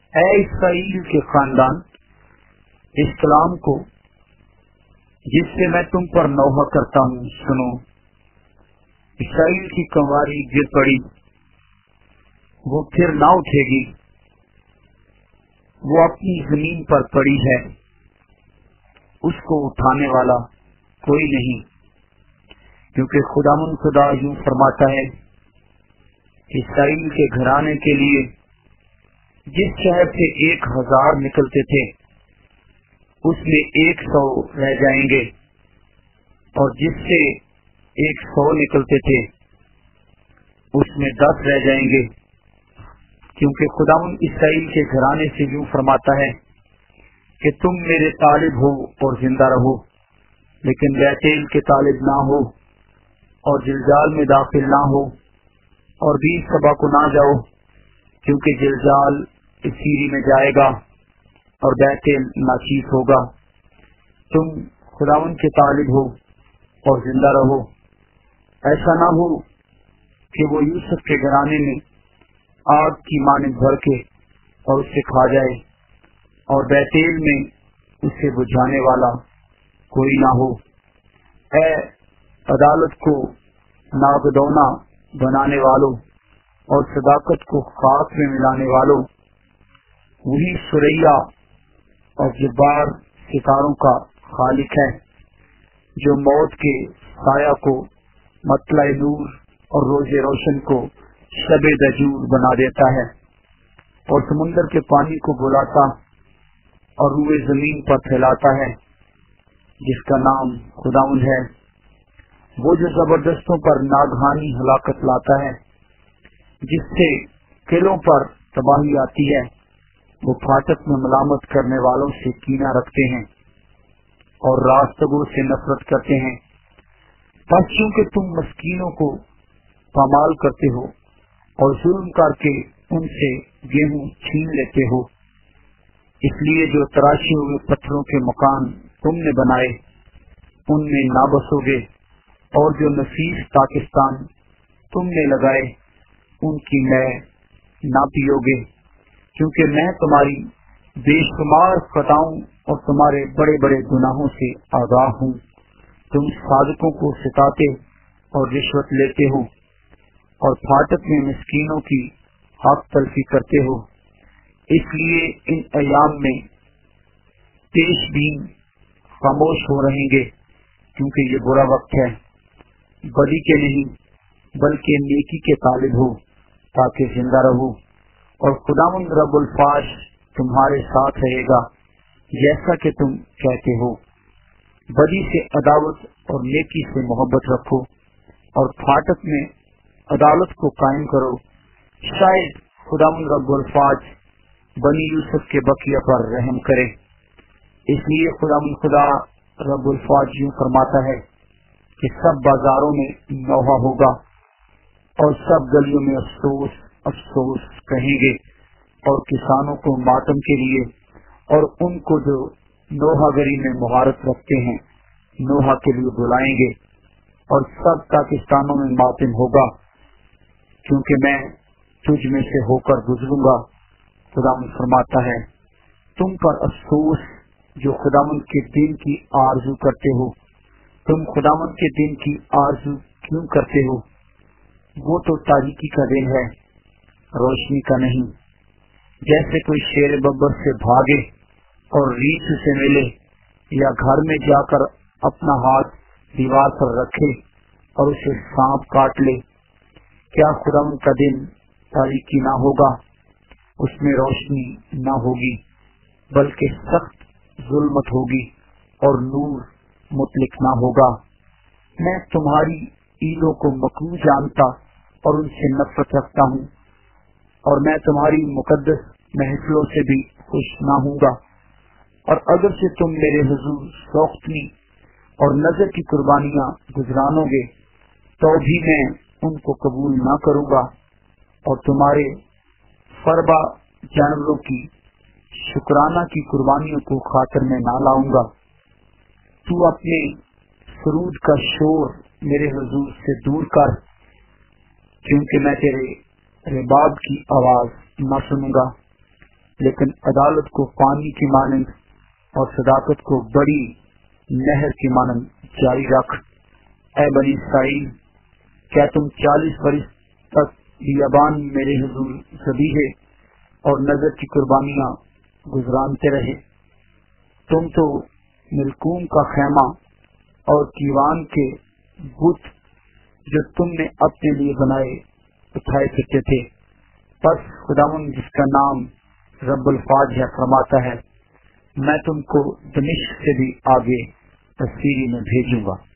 اے اسرائیل کے خاندان، اس کلام کو جس سے میں تم پر نوحہ کرتا ہوں سنو۔ اسرائیل کی کنواری گر پڑی، وہ پھر نہ اٹھے گی، وہ اپنی زمین پر پڑی ہے، اس کو اٹھانے والا کوئی نہیں، کیونکہ خداوند خدا یوں فرماتا ہے کہ اسرائیل کے گھرانے کے لیے جس شہر سے 1000 نکلتے تھے اس میں 100 رہ جائیں گے، اور جس سے 100 نکلتے تھے اس میں 10 رہ جائیں گے، کیونکہ خداوند اسرائیل کے گھرانے سے یوں فرماتا ہے کہ تم میرے طالب ہو اور زندہ رہو، لیکن بیتیل کے طالب نہ ہو اور جلجال میں داخل نہ ہو، اور بیج سبا کو نہ جاؤ، کیونکہ جلجال اسیری میں جائے گا اور بیتیل ناچیز ہوگا۔ تم خداوند کے طالب ہو اور زندہ رہو، ایسا نہ ہو کہ وہ یوسف کے گھرانے میں آگ کی مانند بھر کے اور اسے کھا جائے، اور بیتیل میں اسے بجھانے والا کوئی نہ ہو۔ اے عدالت کو ناگدونا بنانے والوں اور صداقت کو خاک میں ملانے والوں، وہی سریا اور جبار ستاروں کا خالق ہے، جو موت کے سایہ کو مطلع نور اور روز روشن کو شب دجور بنا دیتا ہے، اور سمندر کے پانی کو بلاتا اور روئے زمین پر پھیلاتا ہے، جس کا نام خداوند ہے، وہ جو زبردستوں پر ناگہانی ہلاکت لاتا ہے، جس سے قلعوں پر تباہی آتی ہے۔ وہ پھاٹک میں ملامت کرنے والوں سے کینہ رکھتے ہیں اور راستگو سے نفرت کرتے ہیں۔ پس چونکہ تم مسکینوں کو پامال کرتے ہو اور ظلم کر کے ان سے گیہوں چھین لیتے ہو، اس لیے جو تراشے ہوئے پتھروں کے مکان تم نے بنائے ان میں نہ بسو گے، اور جو نفیس پاکستان تم نے لگائے ان کی میں نہ پیو گے، کیونکہ میں تمہاری بے شمار خطاؤں اور تمہارے بڑے بڑے گناہوں سے آگاہ ہوں۔ تم صادقوں کو ستاتے اور رشوت لیتے ہو، اور پھاٹک میں مسکینوں کی حق تلفی کرتے ہو، اس لیے ان ایام میں پیش بین خاموش ہو رہیں گے، کیونکہ یہ برا وقت ہے۔ بدی کے نہیں بلکہ نیکی کے طالب ہو تاکہ زندہ رہو، اور خداوند رب الفاظ تمہارے ساتھ رہے گا جیسا کہ تم کہتے ہو۔ بدی سے عداوت اور نیکی سے محبت رکھو، اور پھاٹک میں عدالت کو قائم کرو، شاید خداوند رب الفاظ بنی یوسف کے بقیہ پر رحم کرے۔ اس لیے خداوند خدا رب الفاظ یوں فرماتا ہے کہ سب بازاروں میں نوحہ ہوگا، اور سب گلیوں میں افسوس افسوس کہیں گے، اور کسانوں کو ماتم کے لیے، اور ان کو جو نوحہ گری میں مہارت رکھتے ہیں نوحہ کے لیے بلائیں گے، اور سب پاکستانوں میں ماتم ہوگا، کیونکہ میں تجھ میں سے ہو کر گزروں گا۔ خداوند فرماتا ہے، تم پر افسوس جو خداوند کے دن کی آرزو کرتے ہو۔ تم خداوند کے دن کی آرزو کیوں کرتے ہو؟ وہ تو تاریکی کا دن ہے، روشنی کا نہیں۔ جیسے کوئی شیر ببر سے بھاگے اور ریچھ سے ملے، یا گھر میں جا کر اپنا ہاتھ دیوار پر رکھے اور اسے سانپ کاٹ لے، کیا خداوند کا دن تاریکی نہ ہوگا؟ اس میں روشنی نہ ہوگی، بلکہ سخت ظلمت ہوگی اور نور مطلق نہ ہوگا۔ میں تمہاری عیدوں کو مکروہ جانتا اور ان سے نفرت رکھتا ہوں، اور میں تمہاری مقدس محفلوں سے بھی خوش نہ ہوں گا، اور اگر سے تم میرے حضور سوختنی اور نظر کی قربانیاں گزرانو گے تو بھی میں ان کو قبول نہ کروں گا، اور تمہارے فربا جانوروں کی شکرانہ کی قربانیوں کو خاطر میں نہ لاؤں گا۔ تو اپنے سرود کا شور میرے حضور سے دور کر، کیونکہ میں تیرے رباب کی آواز نہ سنوں گا۔ لیکن عدالت کو پانی کی مانند اور صداقت کو بڑی نہر کی مانند جاری رکھ۔ اے بنی اسرائیل، کیا تم 40 برس تک بیابان میرے حضور ذبیحے اور نذر کی قربانیاں گزرانتے رہے؟ تم تو ملکوم کا خیمہ اور کیوان کے بت جو تم نے اپنے لیے بنائے اٹھائے پھرتے تھے۔ پس خداوند جس کا نام رب الفاظ ہے فرماتا ہے، میں تم کو دمشق سے بھی آگے تسیری میں بھیجوں گا۔